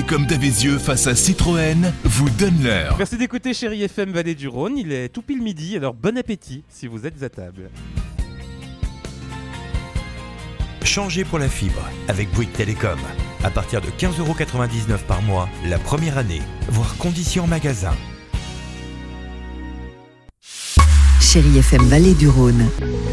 comme Davézieux face à Citroën vous donne l'heure. Merci d'écouter Chérie FM Vallée du Rhône. Il est tout pile midi, alors bon appétit si vous êtes à table. Changez pour la fibre avec Bouygues Télécom. À partir de 15,99€ par mois, la première année, voire conditions en magasin. Chérie FM Vallée du Rhône.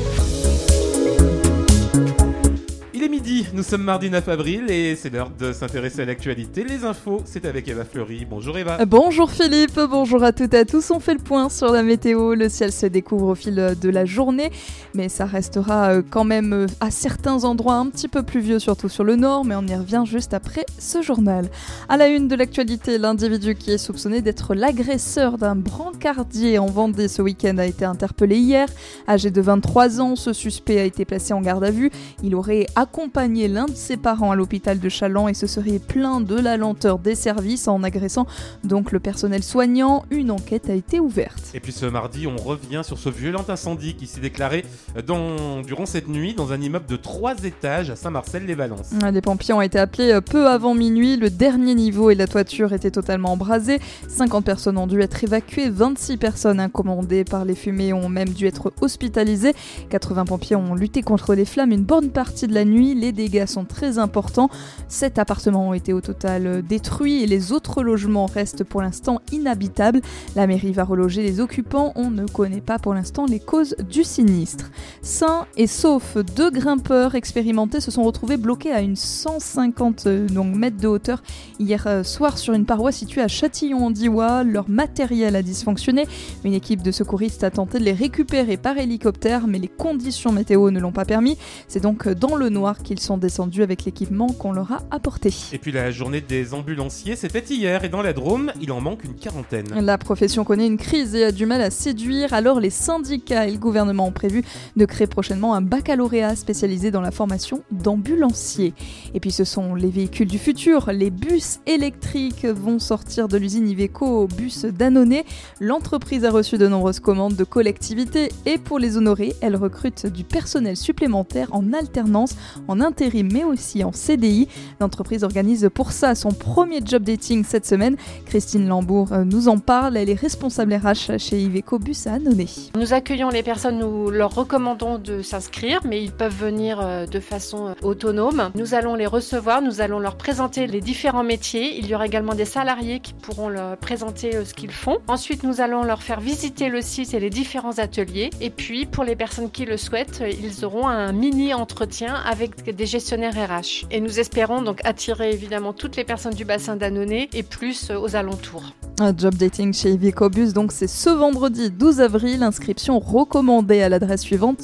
Il est midi, nous sommes mardi 9 avril et c'est l'heure de s'intéresser à l'actualité. Les infos, c'est avec Eva Fleury. Bonjour Eva. Bonjour Philippe, bonjour à toutes et à tous. On fait le point sur la météo. Le ciel se découvre au fil de la journée, mais ça restera quand même à certains endroits un petit peu pluvieux, surtout sur le nord, mais on y revient juste après ce journal. À la une de l'actualité, l'individu qui est soupçonné d'être l'agresseur d'un brancardier en Vendée ce week-end a été interpellé hier. Âgé de 23 ans, ce suspect a été placé en garde à vue. Il aurait accompagné l'un de ses parents à l'hôpital de Challans et se serait plaint de la lenteur des services en agressant donc le personnel soignant. Une enquête a été ouverte. Et puis ce mardi, on revient sur ce violent incendie qui s'est déclaré durant cette nuit dans un immeuble de 3 étages à Saint-Marcel-les-Valences. Les pompiers ont été appelés peu avant minuit. Le dernier niveau et la toiture étaient totalement embrasés. 50 personnes ont dû être évacuées. 26 personnes incommodées par les fumées ont même dû être hospitalisées. 80 pompiers ont lutté contre les flammes une bonne partie de la nuit. Les dégâts sont très importants. 7 appartements ont été au total détruits et les autres logements restent pour l'instant inhabitables. La mairie va reloger les occupants. On ne connaît pas pour l'instant les causes du sinistre. Sains et saufs, 2 grimpeurs expérimentés se sont retrouvés bloqués à une 150 mètres de hauteur hier soir sur une paroi située à Châtillon-en-Diois. Leur matériel a dysfonctionné. Une équipe de secouristes a tenté de les récupérer par hélicoptère, mais les conditions météo ne l'ont pas permis. C'est donc dans le noir qu'ils sont descendus avec l'équipement qu'on leur a apporté. Et puis la journée des ambulanciers, c'était hier et dans la Drôme, il en manque une quarantaine. La profession connaît une crise et a du mal à séduire, alors les syndicats et le gouvernement ont prévu de créer prochainement un baccalauréat spécialisé dans la formation d'ambulanciers. Et puis ce sont les véhicules du futur, les bus électriques vont sortir de l'usine Iveco au bus Danone. L'entreprise a reçu de nombreuses commandes de collectivités et pour les honorer, elle recrute du personnel supplémentaire en alternance, en intérim mais aussi en CDI. L'entreprise organise pour ça son premier job dating cette semaine. Christine Lambourg nous en parle, elle est responsable RH chez Iveco Bus à Annonay. Nous accueillons les personnes, nous leur recommandons de s'inscrire, mais ils peuvent venir de façon autonome. Nous allons les recevoir, nous allons leur présenter les différents métiers. Il y aura également des salariés qui pourront leur présenter ce qu'ils font. Ensuite, nous allons leur faire visiter le site et les différents ateliers. Et puis, pour les personnes qui le souhaitent, ils auront un mini-entretien avec des gestionnaires RH. Et nous espérons donc attirer évidemment toutes les personnes du bassin d'Annonay et plus aux alentours. Un job dating chez Iveco Bus, donc c'est ce vendredi 12 avril. Inscription recommandée à l'adresse suivante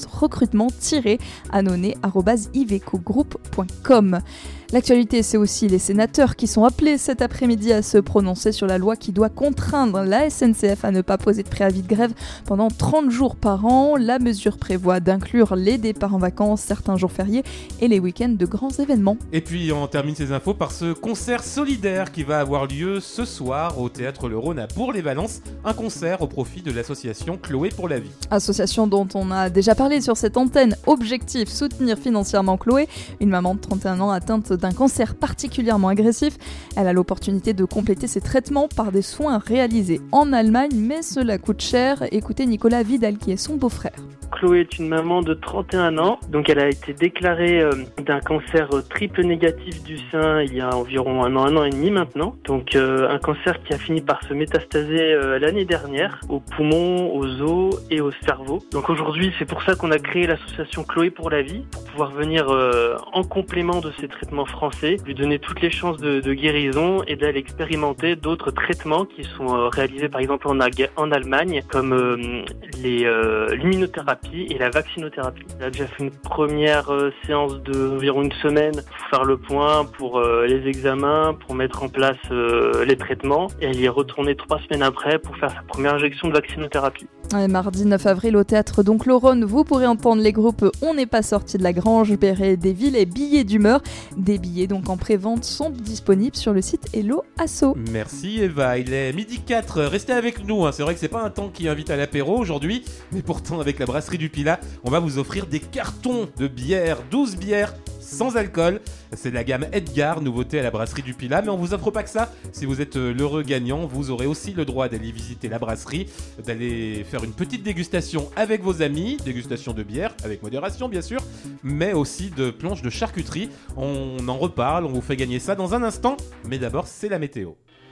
recrutement-annonay@ivecogroup.com. L'actualité, c'est aussi les sénateurs qui sont appelés cet après-midi à se prononcer sur la loi qui doit contraindre la SNCF à ne pas poser de préavis de grève pendant 30 jours par an. La mesure prévoit d'inclure les départs en vacances, certains jours fériés et les week-ends de grands événements. Et puis on termine ces infos par ce concert solidaire qui va avoir lieu ce soir au Théâtre Le Rhône à Bourg-les-Valences. Un concert au profit de l'association Chloé pour la vie. Association dont on a déjà parlé sur cette antenne. Objectif, soutenir financièrement Chloé, une maman de 31 ans atteinte d'un cancer particulièrement agressif. Elle a l'opportunité de compléter ses traitements par des soins réalisés en Allemagne, mais cela coûte cher. Écoutez Nicolas Vidal qui est son beau-frère. Chloé est une maman de 31 ans, donc elle a été déclarée d'un cancer triple négatif du sein il y a environ un an et demi maintenant. Donc un cancer qui a fini par se métastaser l'année dernière aux poumons, aux os et au cerveau. Donc aujourd'hui, c'est pour ça qu'on a créé l'association Chloé pour la vie, pour pouvoir venir en complément de ces traitements français, lui donner toutes les chances de guérison et d'aller expérimenter d'autres traitements qui sont réalisés par exemple en Allemagne, comme l'immunothérapie et la vaccinothérapie. Elle a déjà fait une première séance d'environ une semaine pour faire le point, pour les examens, pour mettre en place les traitements. Et elle y est retournée 3 semaines après pour faire sa première injection de vaccinothérapie. Et mardi 9 avril au Théâtre donc Le Rhône, vous pourrez entendre les groupes On n'est pas sorti de la Grange, Béret des Villes et Billets d'humeur. Des billets donc en pré-vente sont disponibles sur le site Hello Asso. Merci Eva, il est midi 4, restez avec nous, c'est vrai que c'est pas un temps qui invite à l'apéro aujourd'hui, mais pourtant avec la brasserie du Pilat, on va vous offrir des cartons de bière, 12 bières sans alcool. C'est de la gamme Edgar, nouveauté à la brasserie du Pilat. Mais on vous offre pas que ça. Si vous êtes l'heureux gagnant, vous aurez aussi le droit d'aller visiter la brasserie, d'aller faire une petite dégustation avec vos amis, dégustation de bière, avec modération bien sûr, mais aussi de planches de charcuterie. On en reparle, on vous fait gagner ça dans un instant. Mais d'abord, c'est la météo.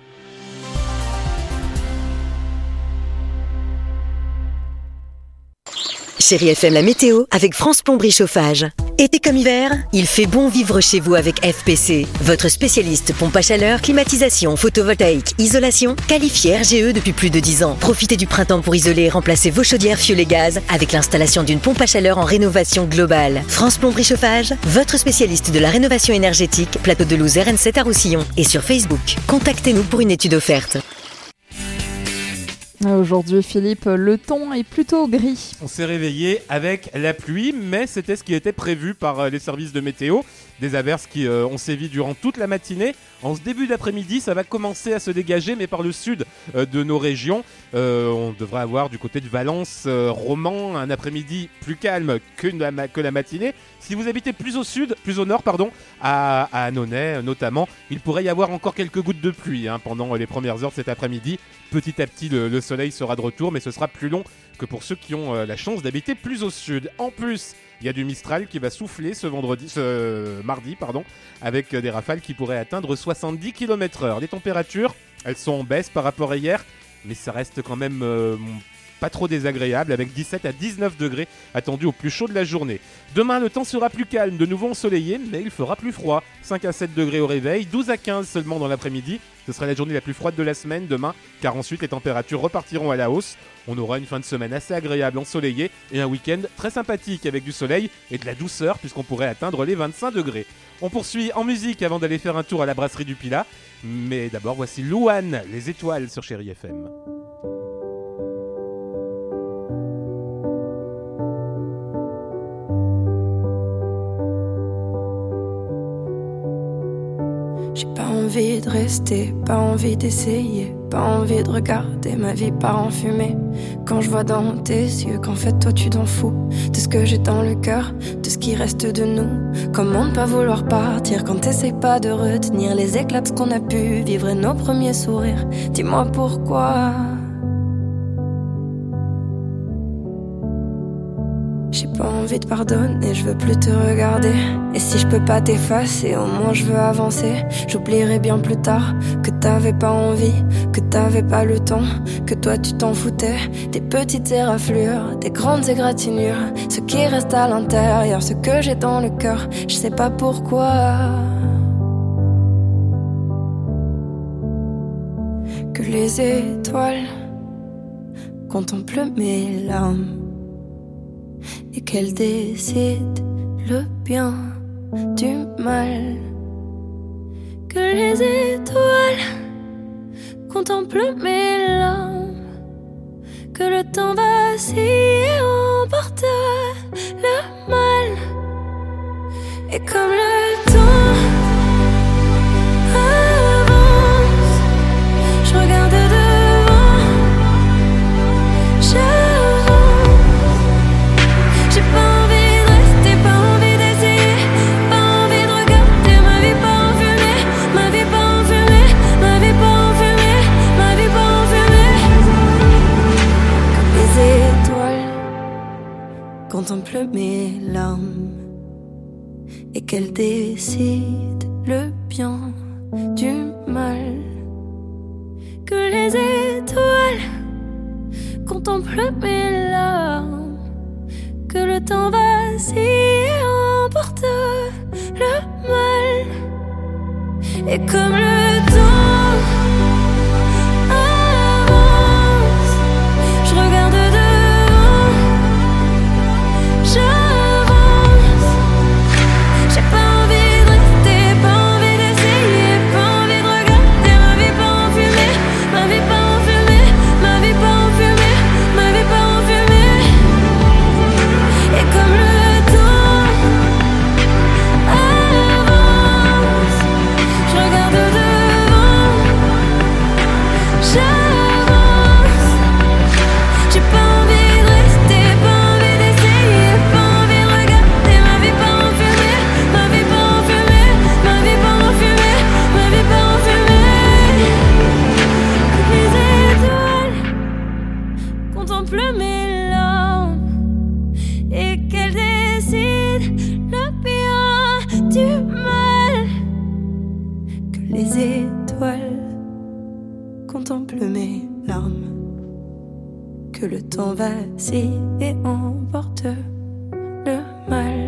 Chérie FM, la météo avec France Plomberie Chauffage. Été comme hiver, il fait bon vivre chez vous avec FPC. Votre spécialiste pompe à chaleur, climatisation, photovoltaïque, isolation, qualifié RGE depuis plus de 10 ans. Profitez du printemps pour isoler et remplacer vos chaudières fioul et gaz avec l'installation d'une pompe à chaleur en rénovation globale. France Plomberie Chauffage, votre spécialiste de la rénovation énergétique, plateau de Luz RN7 à Roussillon et sur Facebook. Contactez-nous pour une étude offerte. Aujourd'hui, Philippe, le temps est plutôt gris. On s'est réveillé avec la pluie, mais c'était ce qui était prévu par les services de météo. Des averses qui ont sévi durant toute la matinée. En ce début d'après-midi, ça va commencer à se dégager, mais par le sud de nos régions. On devrait avoir du côté de Valence, Romans, un après-midi plus calme que la matinée. Si vous habitez plus au sud, plus au nord, à Annonay notamment, il pourrait y avoir encore quelques gouttes de pluie pendant les premières heures de cet après-midi. Petit à petit, le soleil sera de retour, mais ce sera plus long que pour ceux qui ont la chance d'habiter plus au sud. En plus, il y a du Mistral qui va souffler ce mardi, avec des rafales qui pourraient atteindre 70 km/h. Les températures, elles sont en baisse par rapport à hier, mais ça reste quand même pas trop désagréable, avec 17 à 19 degrés attendus au plus chaud de la journée. Demain, le temps sera plus calme, de nouveau ensoleillé, mais il fera plus froid. 5 à 7 degrés au réveil, 12 à 15 seulement dans l'après-midi. Ce sera la journée la plus froide de la semaine demain, car ensuite les températures repartiront à la hausse. On aura une fin de semaine assez agréable, ensoleillée, et un week-end très sympathique avec du soleil et de la douceur, puisqu'on pourrait atteindre les 25 degrés. On poursuit en musique avant d'aller faire un tour à la brasserie du Pilat. Mais d'abord, voici Louane, les étoiles sur Chérie FM. J'ai pas envie de rester, pas envie d'essayer, pas envie de regarder ma vie part en fumée. Quand je vois dans tes yeux qu'en fait toi tu t'en fous de ce que j'ai dans le cœur, de ce qui reste de nous. Comment ne pas vouloir partir quand t'essayes pas de retenir les éclats de ce qu'on a pu vivre et nos premiers sourires. Dis-moi pourquoi. J'ai pas envie de pardonner, je veux plus te regarder. Et si je peux pas t'effacer, au moins je veux avancer. J'oublierai bien plus tard que t'avais pas envie, que t'avais pas le temps, que toi tu t'en foutais. Des petites éraflures, des grandes égratignures, ce qui reste à l'intérieur, ce que j'ai dans le cœur, je sais pas pourquoi. Que les étoiles contemplent mes larmes et qu'elle décide le bien du mal. Que les étoiles contemplent mes larmes, que le temps vacille et emporte le mal. Et comme le temps avance, je regarde devant, j'ai pas envie de rester, pas envie d'essayer, pas envie de regarder ma vie pas en fumée, ma vie pas en fumée, ma vie pas en fumée, ma vie pas en fumée. Comme les étoiles contemplent mes larmes et qu'elles décident le bien du mal. Que les étoiles contemplent mes larmes, que le temps vacille et emporte le mal. Et comme le temps avance, je regarde devant, j'avance. J'ai pas envie de rester, pas envie d'essayer, pas envie de regarder ma vie pas en fumée, ma vie pas en fumée, ma vie pas en fumée, ma vie pas en fumée. Et comme le temps avance, je regarde devant, contemple mes larmes et qu'elle décide le bien du mal. Que les étoiles contemplent mes larmes, que le temps vacille et emporte le mal.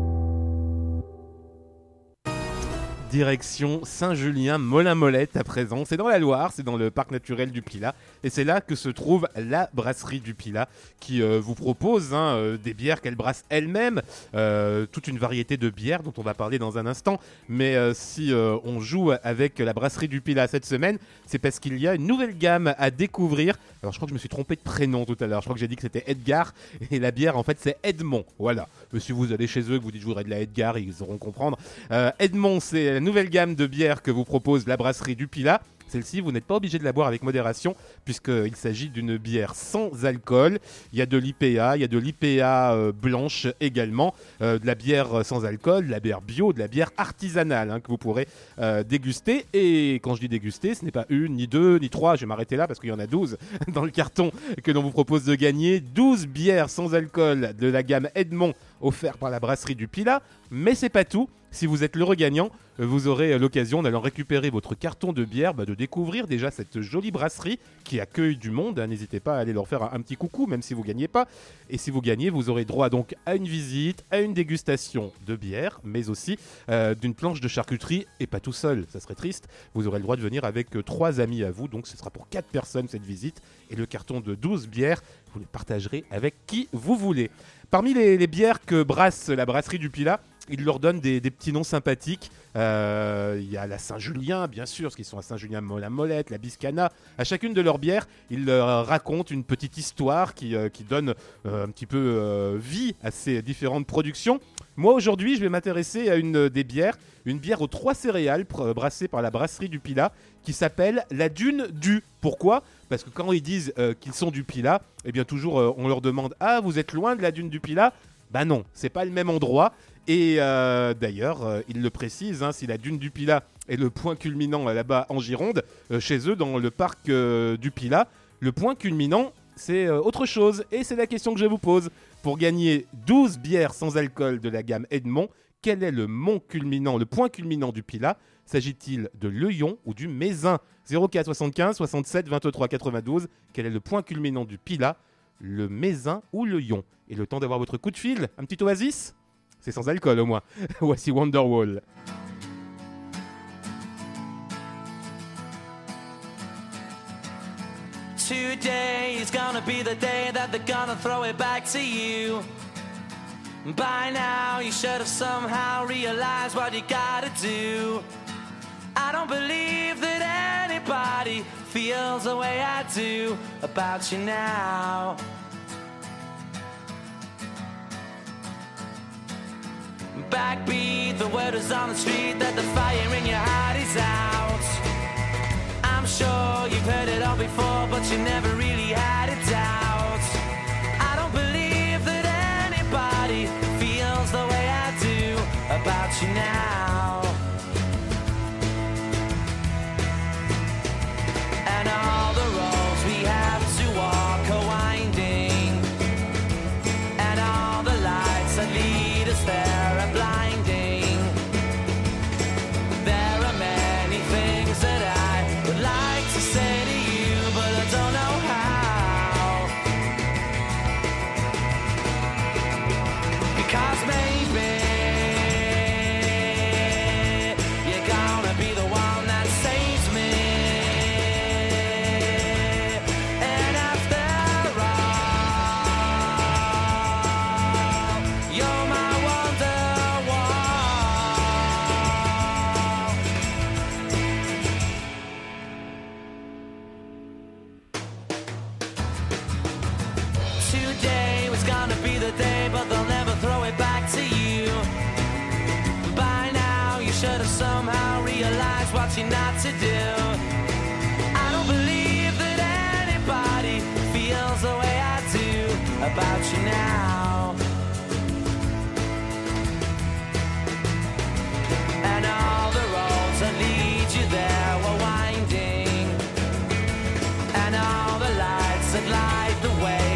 Direction Saint-Julien, Molin-Molette à présent. C'est dans la Loire, c'est dans le parc naturel du Pilat. Et c'est là que se trouve la brasserie du Pilat qui vous propose des bières qu'elle brasse elle-même. Toute une variété de bières dont on va parler dans un instant. Mais si on joue avec la brasserie du Pilat cette semaine, c'est parce qu'il y a une nouvelle gamme à découvrir. Alors je crois que je me suis trompé de prénom tout à l'heure. Je crois que j'ai dit que c'était Edgar. Et la bière en fait c'est Edmond. Voilà. Mais si vous allez chez eux et que vous dites je voudrais de la Edgar, ils sauront comprendre. Edmond, c'est la nouvelle gamme de bières que vous propose la brasserie du Pilat. Celle-ci, vous n'êtes pas obligé de la boire avec modération puisqu'il s'agit d'une bière sans alcool. Il y a de l'IPA, il y a de l'IPA blanche également, de la bière sans alcool, de la bière bio, de la bière artisanale que vous pourrez déguster. Et quand je dis déguster, ce n'est pas une, ni deux, ni trois, je vais m'arrêter là parce qu'il y en a 12 dans le carton que l'on vous propose de gagner. 12 bières sans alcool de la gamme Edmond offert par la brasserie du Pilat. Mais c'est pas tout. Si vous êtes l'heureux gagnant, vous aurez l'occasion, en allant récupérer votre carton de bière, de découvrir déjà cette jolie brasserie qui accueille du monde. N'hésitez pas à aller leur faire un petit coucou, même si vous ne gagnez pas. Et si vous gagnez, vous aurez droit donc à une visite, à une dégustation de bière, mais aussi d'une planche de charcuterie, et pas tout seul, ça serait triste. Vous aurez le droit de venir avec 3 amis à vous, donc ce sera pour 4 personnes cette visite. Et le carton de 12 bières, vous le partagerez avec qui vous voulez. Parmi les bières que brasse la brasserie du Pilat, ils leur donnent des petits noms sympathiques. Il y a la Saint-Julien, bien sûr, parce qu'ils sont à Saint-Julien, la Molette, la Biscana. À chacune de leurs bières, ils leur racontent une petite histoire qui donne un petit peu vie à ces différentes productions. Moi, aujourd'hui, je vais m'intéresser à une des bières, une bière aux 3 céréales brassée par la brasserie du Pilat, qui s'appelle la Dune du. Pourquoi ? Parce que quand ils disent qu'ils sont du Pilat, eh bien toujours on leur demande « Ah, vous êtes loin de la Dune du Pilat ?» Ben non, c'est pas le même endroit. Et d'ailleurs, ils le précisent, si la Dune du Pilat est le point culminant là-bas en Gironde, chez eux dans le parc du Pilat, le point culminant, c'est autre chose. Et c'est la question que je vous pose. Pour gagner 12 bières sans alcool de la gamme Edmond, quel est le point culminant du Pilat ? S'agit-il de l'Euillon ou du Mézin ? 04 75 67 23 92. Quel est le point culminant du Pilat ? Le Mézin ou l'Euillon ? Et le temps d'avoir votre coup de fil, un petit oasis ? C'est sans alcool au moins. Voici Wonderwall. Today is gonna be the day that they're gonna throw it back to you. By now you should have somehow realized what you gotta do. I don't believe that anybody feels the way I do about you now. Backbeat, the word is on the street that the fire in your heart is out. I'm sure you've heard it all before, but you never really had a doubt. I don't believe that anybody feels the way I do about you now. And all the roads we have to walk are winding, and all the lights that lead us there are blinding. There are many things that I would like to say to you, but I don't know how. Because maybe you're gonna be the one that saves me. And after all, you're my Wonderwall. Today was gonna be the day, but they'll never throw it back to you. By now you should have somehow realized what you're not to do. I don't believe that anybody feels the way I do about you now. And all the roads that lead you there were winding, and all the lights that light the way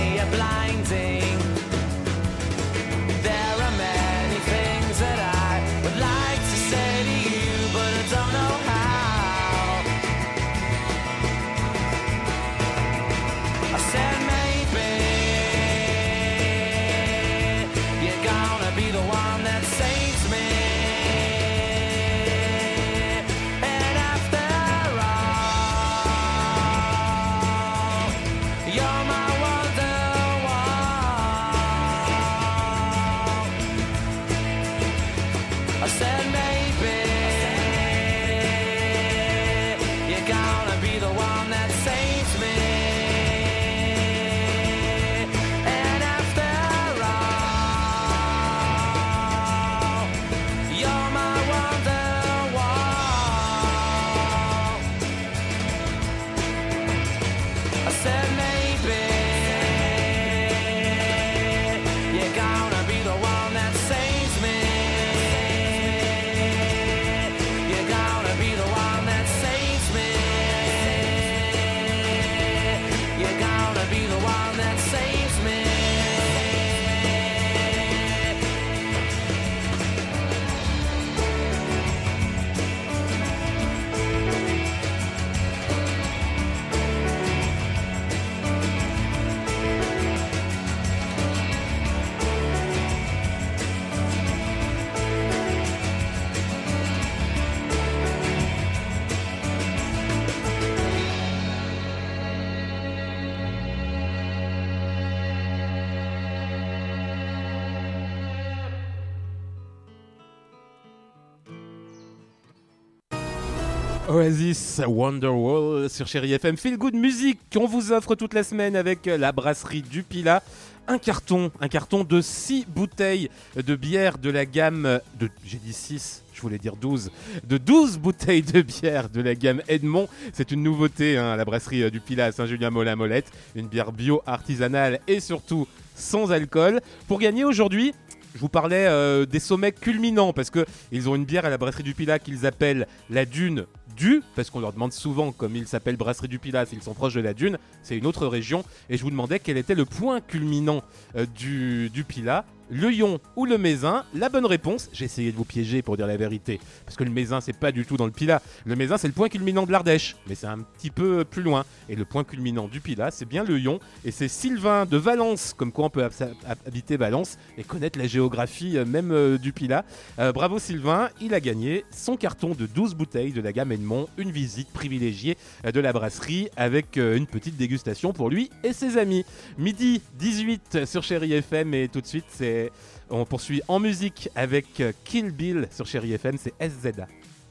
Oasis Wonderwall sur Chérie FM. Feel Good Music qu'on vous offre toute la semaine avec la brasserie du Pilat. Un carton de 6 bouteilles de bière de la gamme de... J'ai dit 6, je voulais dire 12. De 12 bouteilles de bière de la gamme Edmond. C'est une nouveauté à la brasserie du Pilat à Saint-Julien-Molin-Molette. Une bière bio, artisanale et surtout sans alcool. Pour gagner aujourd'hui... Je vous parlais des sommets culminants parce qu'ils ont une bière à la brasserie du Pilat qu'ils appellent la Dune du, parce qu'on leur demande souvent, comme ils s'appellent brasserie du Pilat, s'ils sont proches de la Dune, c'est une autre région. Et je vous demandais quel était le point culminant du Pilat. Le Yon ou le Mézin? La bonne réponse, j'ai essayé de vous piéger pour dire la vérité, parce que le Mézin c'est pas du tout dans le Pilat. Le Mézin c'est le point culminant de l'Ardèche, mais c'est un petit peu plus loin. Et le point culminant du Pilat c'est bien le Yon, et c'est Sylvain de Valence, comme quoi on peut habiter Valence et connaître la géographie même du Pilat. Bravo Sylvain, il a gagné son carton de 12 bouteilles de la gamme Edmond, une visite privilégiée de la brasserie avec une petite dégustation pour lui et ses amis. Midi 18 sur Chérie FM et tout de suite on poursuit en musique avec Kill Bill sur Chérie FM, c'est SZA.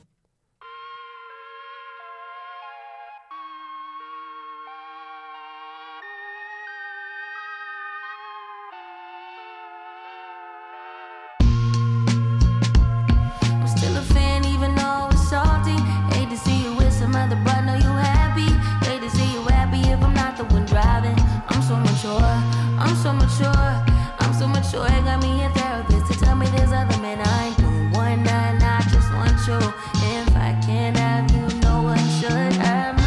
I'm still a fan even though it's salty. Hate to see you with some other, but know you happy. Hate to see you happy if I'm not the one driving. I'm so mature, I'm so mature, I'm so mature. It got me a therapist to tell me there's other men I ain't doing one night, I just want you. If I can't have you, no one should.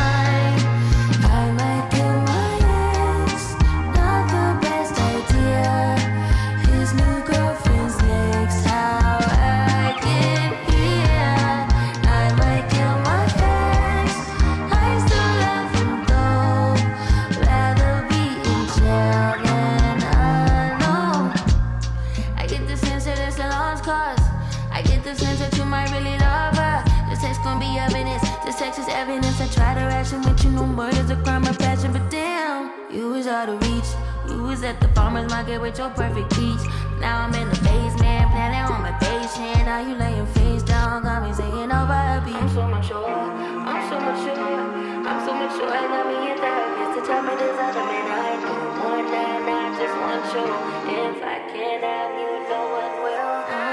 I might kill my ex, not the best idea. His new girlfriend's next, how I get here. I might kill my ex, I still love him though. Rather be in jail than alone. I get the sense that it's a lost cause. I get the sense that you might really love her. This text gon' be evidence, this text is evidence. I try to ration with you, no murder's a crime of passion. But damn, you was out of reach. You was at the farmer's market with your perfect peach. Now I'm in the basement, planning on my patient. Now you laying face down, got me singing over a beat. I'm so mature, I'm so mature, I'm so mature. I got me a therapist to tell me there's other men I ain't doing one night, I just want you. If I can't have you, no one will.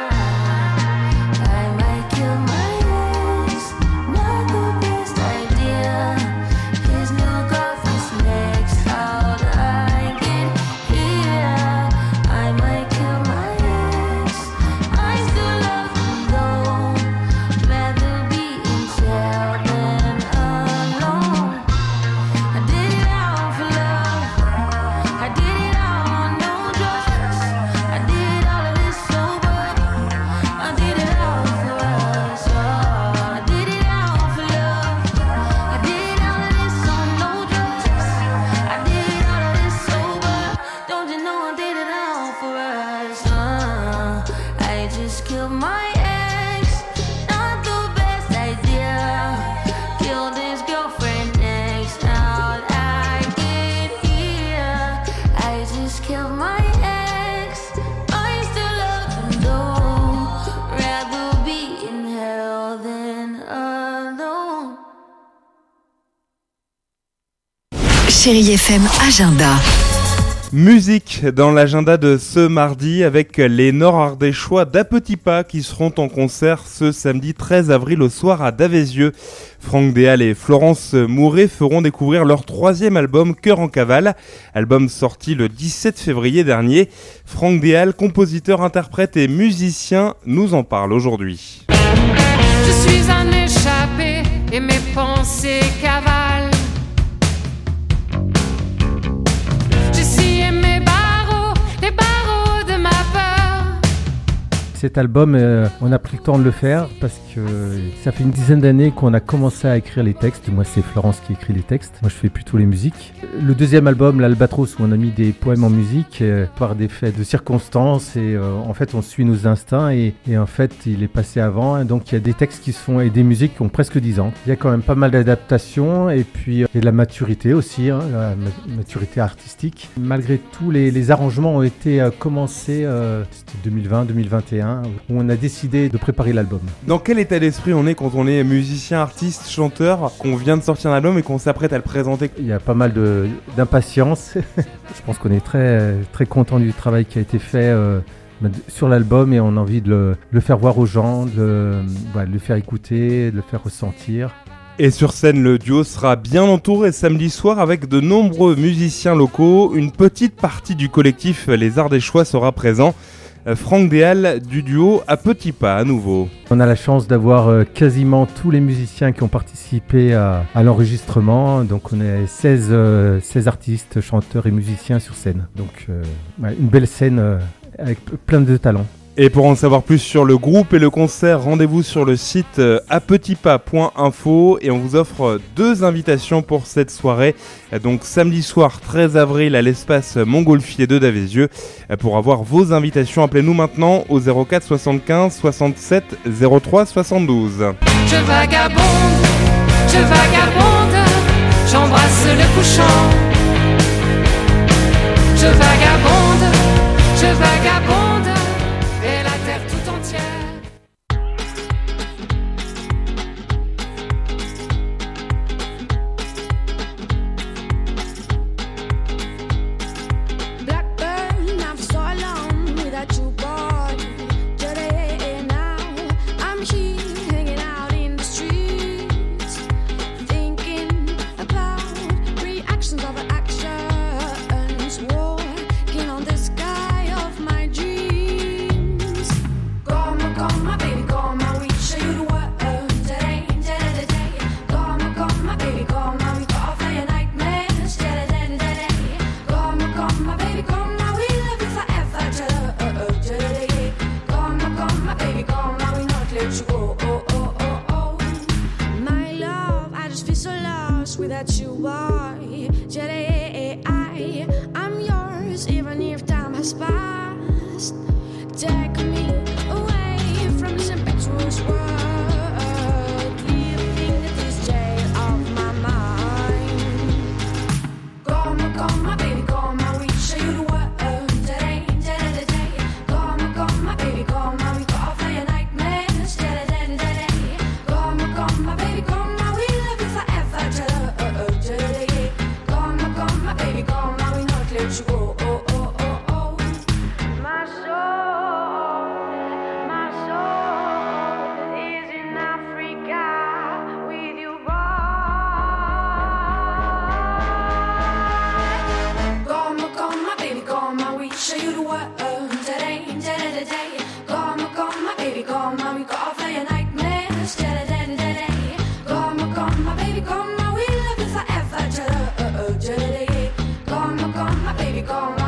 I might kill my ex, not the best idea. His new girlfriend's next, how'd I get here? I might kill my ex, I still love him though. Rather be in jail than alone. I did it all for love, I did it all on no drugs. I did all of this sober, I did it all for us. I did it all for love, I did all of this on no drugs. I did all of this sober, don't you know I did it all for us. I just killed my ex, not the best idea. Killed his girlfriend next, how'd I get here? I just killed my ex, I still love him though. Rather be in hell than alone. Chérie FM Agenda. Musique dans l'agenda de ce mardi avec les Nord-Ardéchois d'A Petit Pas qui seront en concert ce samedi 13 avril au soir à Davézieux. Franck Déal et Florence Mouret feront découvrir leur 3e album Cœur en cavale, album sorti le 17 février dernier. Franck Déal, compositeur, interprète et musicien, nous en parle aujourd'hui. Je suis un échappé et mes pensées cavalent. J'ai scié mes barreaux, les barreaux de ma peur. Cet album, on a pris le temps de le faire parce que ça fait une dizaine d'années qu'on a commencé à écrire les textes. Moi, c'est Florence qui écrit les textes. Moi, je fais plutôt les musiques. Le 2e album, l'Albatros, où on a mis des poèmes en musique par des faits de circonstances. Et en fait, on suit nos instincts. Et en fait, il est passé avant. Donc, il y a des textes qui sont et des musiques qui ont presque 10 ans. Il y a quand même pas mal d'adaptations. Et puis, il y a de la maturité aussi, la maturité artistique. Malgré tout, les arrangements ont été commencés, c'était 2020, 2021. matin où on a décidé de préparer l'album. Dans quel état d'esprit on est quand on est musicien, artiste, chanteur, qu'on vient de sortir un album et qu'on s'apprête à le présenter? Il y a pas mal d'impatience. Je pense qu'on est très, très content du travail qui a été fait sur l'album et on a envie de le faire voir aux gens, de le faire écouter, de le faire ressentir. Et sur scène, le duo sera bien entouré samedi soir avec de nombreux musiciens locaux. Une petite partie du collectif Les Ardéchois sera présent. Franck Déal du duo À Petits Pas à nouveau. On a la chance d'avoir quasiment tous les musiciens qui ont participé à l'enregistrement. Donc on est 16 artistes, chanteurs et musiciens sur scène. Donc une belle scène avec plein de talents. Et pour en savoir plus sur le groupe et le concert, rendez-vous sur le site apetitpas.info et on vous offre 2 invitations pour cette soirée. Donc samedi soir 13 avril à l'espace Montgolfier de Davézieux. Pour avoir vos invitations, appelez-nous maintenant au 04 75 67 03 72. Je vagabonde, j'embrasse le couchant. Je vagabonde, et la terre tout entière. Blackburn, I'm so alone without you, boy. Today now, I'm here hanging out in the streets, thinking about reactions of an actions, walking on the sky of my dreams. Come, my baby, come, I will show you the world today. Come, my baby, come, I will call for your nightmares today. Come, my baby, come, I will love you forever today. Come, my baby, come, I will not let you go. My love, I just feel so lost without you, boy. Today, I'm yours, even if time has passed. Take me away from this impetuous world, living in this jail of my mind. Come, my baby, come, I will show you the world today. Come, my baby, come, I will call for your nightmares today. Come, my baby, come, I will love you forever today. Come, my baby, come, I will not let you go. My soul is in Africa with you, boy. Come, my baby, come, I will show you the world today. Come, my baby, come, I will call for your nightmares today. Come, my baby, come, I will love you forever today. Come, my baby, come.